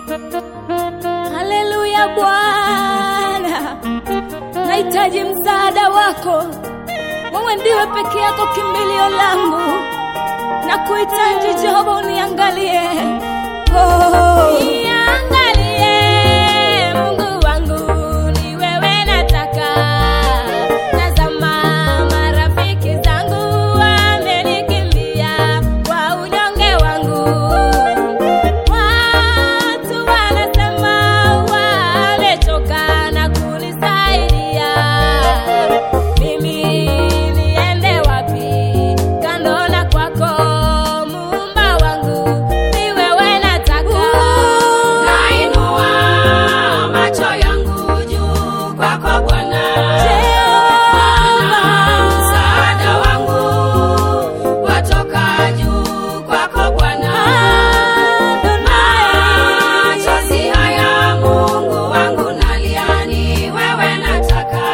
Haleluya Bwana, nahitaji msaada wako. Wewe ndiwe peke yako kimbilio langu, na kuhitaji Jehova uniangalie. Niangalie Mungu wangu, ni wewe nataka. Tazama marafiki zangu wamenikimbia kwa unyonge wangu. Watu wanasema wamechoka na kunisaidia. Mimi niende wapi kando na kwako Muumba wangu? Ni wewe nataka. Nainua macho yangu juu kwako Bwana. Msaada wangu watoka juu kwako Bwana. Machozi haya Mungu wangu nalia, ni wewe nataka.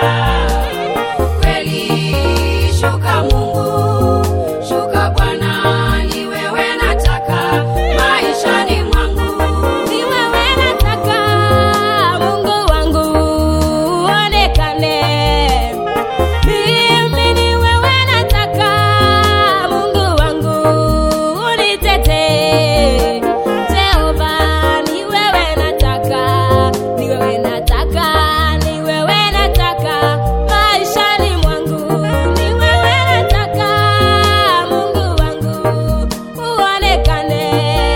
Kweli shuka Mungu, shuka Bwana, ni wewe nataka maishani mwangu. Ni wewe nataka Mungu wangu uonekane. Mimi ni wewe nataka Mungu wangu unitetee. Jehova ni wewe nataka, ni wewe nataka, ni wewe nataka maishani mwangu. Ni wewe nataka Mungu wangu uonekane.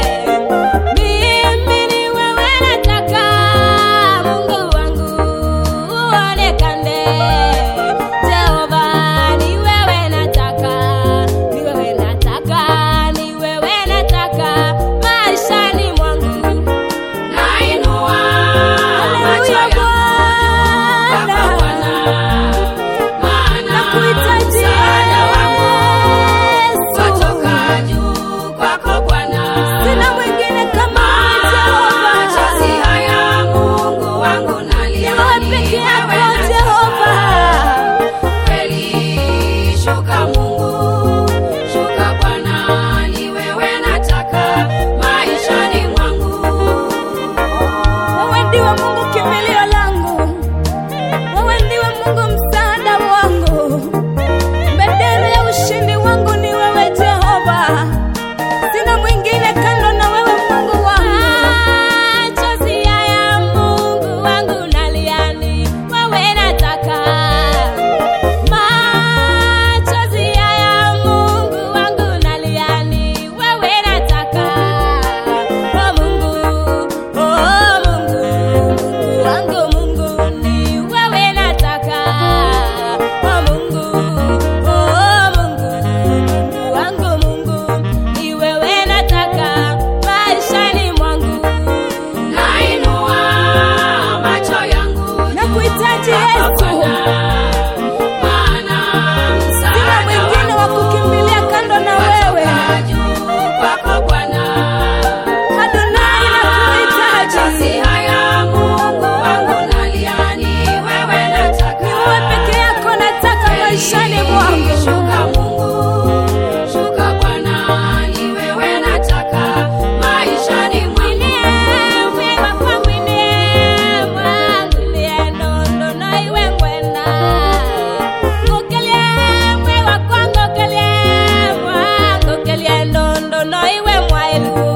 Mimi ni wewe nataka Mungu wangu uonekane. Jehova ni wewe nataka, ni wewe nataka, ni wewe nataka maishani mwangu. Nainua macho yangu kwako Bwana. Maana Nakuhitaji msaada wangu Yesu. watoka juu kwako Bwana. Sina mwingine kama wewe Machozi Jehova. haya Mungu wangu nalia, Ni wewe ni peke wewe yako nataka. Jehova. Kweli shuka Mungu, shuka Bwana, ni wewe nataka maishani mwangu. Wewe ndiwe Mungu kimbilio langu, wewe ndiwe Mungu msaada wangu, bendera ya ushindi wangu ni wewe Jehova. Sina mwingine kando na wewe Mungu wangu. Machozi haya Mungu wangu nalia, ni wewe nataka. Machozi haya Mungu wangu nalia, ni wewe nataka. Oh Mungu, oh Mungu, Mungu wangu, Mungu ni wewe nataka. Oh Mungu, oh Mungu, Mungu wangu, Mungu ni wewe nataka maishani mwangu. Nainua macho yangu Nakuhitaji kwako Yesu. Bwana. Maana Sina msaada mwingine wa wangu kukimbilia kando na wewe. watoka juu kwako Bwana. Adonai Machozi nakuhitaji. haya Mungu wangu nalia, ni wewe nataka. Ni wewe peke yako nataka maishani mwangu. Shuka Mungu, shuka Bwana, ni wewe nataka maishani mwangu. Iwe